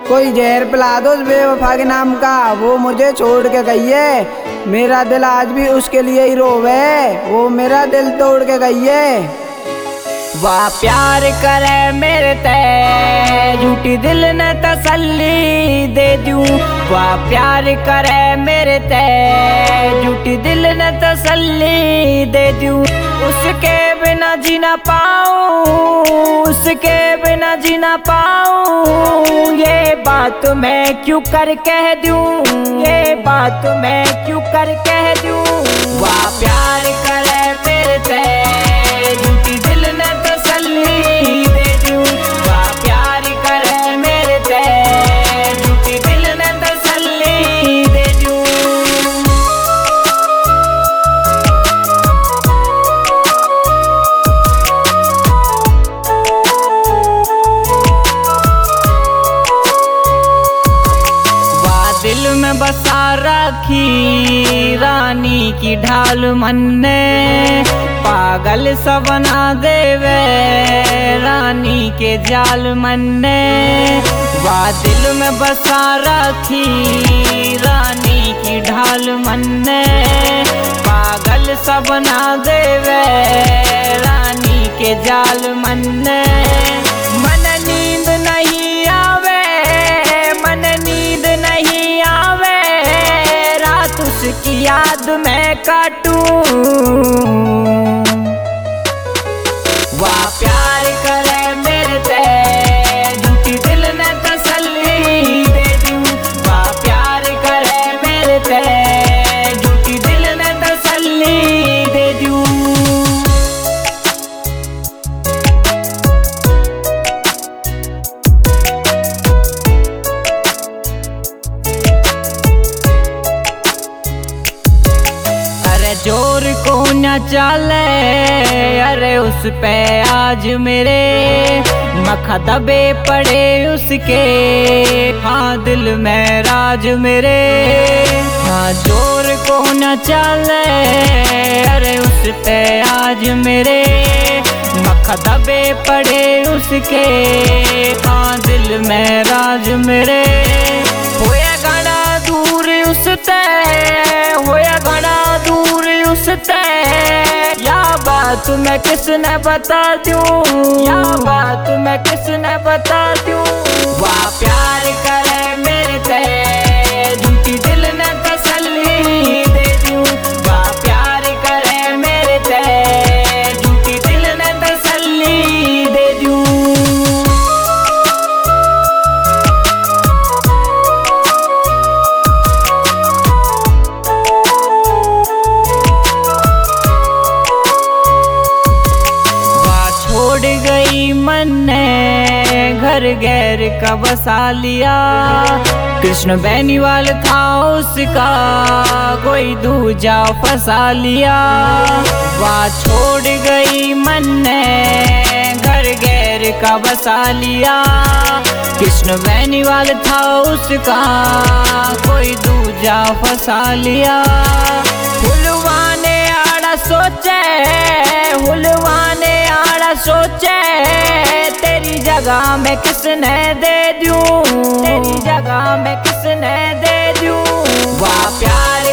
कोई जहर पिला दो उस बेवफा के नाम का, वो मुझे छोड़ के गई है। मेरा दिल आज भी उसके लिए ही रोवे, वो मेरा दिल तोड़ के गई है। वाह प्यार करे मेरे ते, झूठी दिल ने तसल्ली दे दूं। वाह प्यार करे मेरे ते, झूठी दिल ने तसल्ली दे दूं। उसके बिना जीना पाऊं, उसके बिना जीना पाऊं। ये बात मैं क्यों कर कह दूं, ये बात मैं क्यों कर कह दूं। वाह प्यार करे मेरे ते, झूठी दिल ने तसल्ली दे दूं। वाह प्यार करे मेरे ते, झूठी दिल ने तसल्ली दे दूं। वाह दिल में बसा रखी रानी की ढाल मन ने, पागल सा बना देवे रानी के जाल मन ने। वाह दिल में बसा रखी रानी की ढाल मन ने, पागल सा बना देवे रानी के जाल मन ने। मन नींद नहीं आवे, मन नींद नहीं आवे, रात उसकी याद में काटूं। वाह प्यार करे मेरे ते, झूठी दिल ने तसल्ली दे दूं। वाह प्यार करे मेरे ते, झूठी दिल ने तसल्ली दे दूं। अरे जोर को न चले, अरे उस पे आज मेरे मखा दबे पड़े उसके, हाँ दिल में राज मेरे। हाँ जोर को न चले, अरे उस पे आज मेरे मखा दबे पड़े उसके, हाँ दिल में राज मेरे। होया घना दूर उसते, होया घना दूर उसते, या बात मैं किसने बता दूं, या बात मैं किसने बता दूं। वाह प्यार करे मेरे ते, झूठी दिल ने तसल्ली दे दूं। वाह प्यार करे मेरे ते, झूठी दिल ने तसल्ली दे दूं। छोड़ गई मन ने घर गैर का बसा लिया, कृष्ण बेनीवाल था उसका कोई दूजा फंसा लिया। वाह छोड़ गई मन ने घर गैर का बसा लिया, कृष्ण बेनीवाल था उसका कोई दूजा फंसा लिया। हुलवा ने आड़ा सोचे, हुलवा ने आड़ा सोचे, तेरी जगह मैं किसने दे दूं, तेरी जगह मैं किसने दे दूं। वाह प्यार